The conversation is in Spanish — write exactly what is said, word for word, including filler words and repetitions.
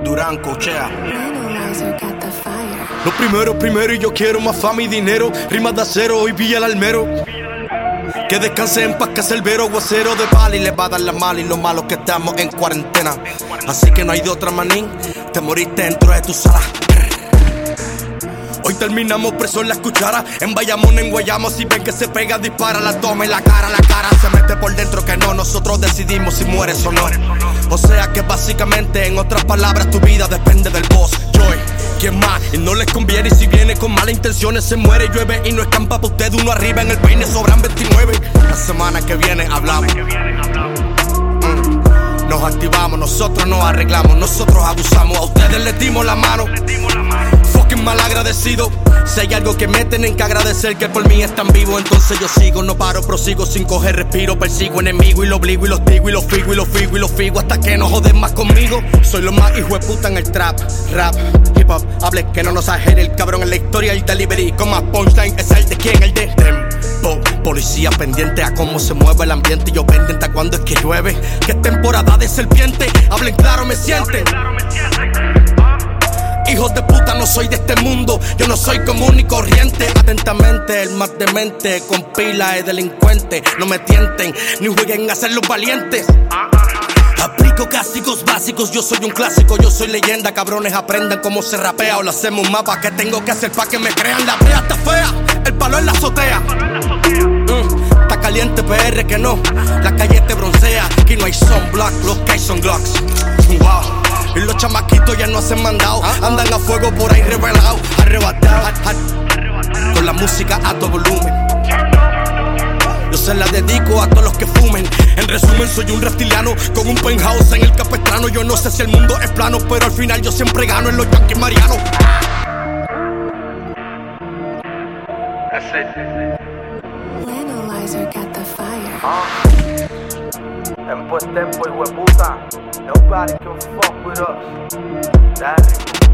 Durán, cochea. Analyzer got the fire. Lo primero, primero y yo quiero más fama y dinero. Rimas de acero, hoy vi el almero. Que descanse en paz, que es el vero aguacero de pali. Le va a dar la mala y lo malo que estamos en cuarentena. Así que no hay de otra manín. Te moriste dentro de tu sala. Hoy terminamos presos en las cucharas. En Bayamón, en Guayamo, si ven que se pega, dispara. La toma en la cara, la cara se mete por dentro que no. Nosotros decidimos si mueres o no. O sea que básicamente, en otras palabras, tu vida depende del boss. Joy, ¿quién más? Y no les conviene. Y si viene con malas intenciones, se muere, llueve y no escampa pa' usted uno arriba. En el peine sobran veintinueve. La semana que viene hablamos. Mm. Nos activamos, nosotros nos arreglamos, nosotros abusamos. A ustedes les dimos la mano. Fucking mal agradecido. Si hay algo que me tienen que agradecer, que por mí están vivos, entonces yo sigo, no paro, prosigo sin coger respiro, persigo enemigo y lo obligo y los digo y los figo y los figo y los figo hasta que no joden más conmigo. Soy lo más hijo de puta en el trap, rap, hip hop, hable que no nos ajere el cabrón en la historia, el delivery con más punchline es el de quien, el de tempo. Policía pendiente a cómo se mueve el ambiente y yo pendiente a cuando es que llueve, que es temporada de serpiente, hablen claro, me sienten. Hijos de puta, no soy de este mundo. Yo no soy común ni corriente. Atentamente, el más demente, con pila de delincuente. No me tienten, ni jueguen a ser los valientes. Aplico castigos básicos, yo soy un clásico, yo soy leyenda. Cabrones, aprendan cómo se rapea o le hacemos un mapa. ¿Qué tengo que hacer pa' que me crean? La brea está fea, el palo en la azotea. Mm, está caliente P R que no, la calle te broncea. Aquí no hay sunblock, los que hay son Glocks. Wow. Y los chamaquitos ya no hacen mandado. Andan a fuego por ahí revelados. Arrebatados con la música a todo volumen. Yo se la dedico a todos los que fumen. En resumen, soy un reptiliano con un penthouse en el Capistrano. Yo no sé si el mundo es plano, pero al final yo siempre gano en los Yankees Marianos. Analyzer got the fire. Tempo es tempo, hijo de puta. Nobody can fuck with us. Dale.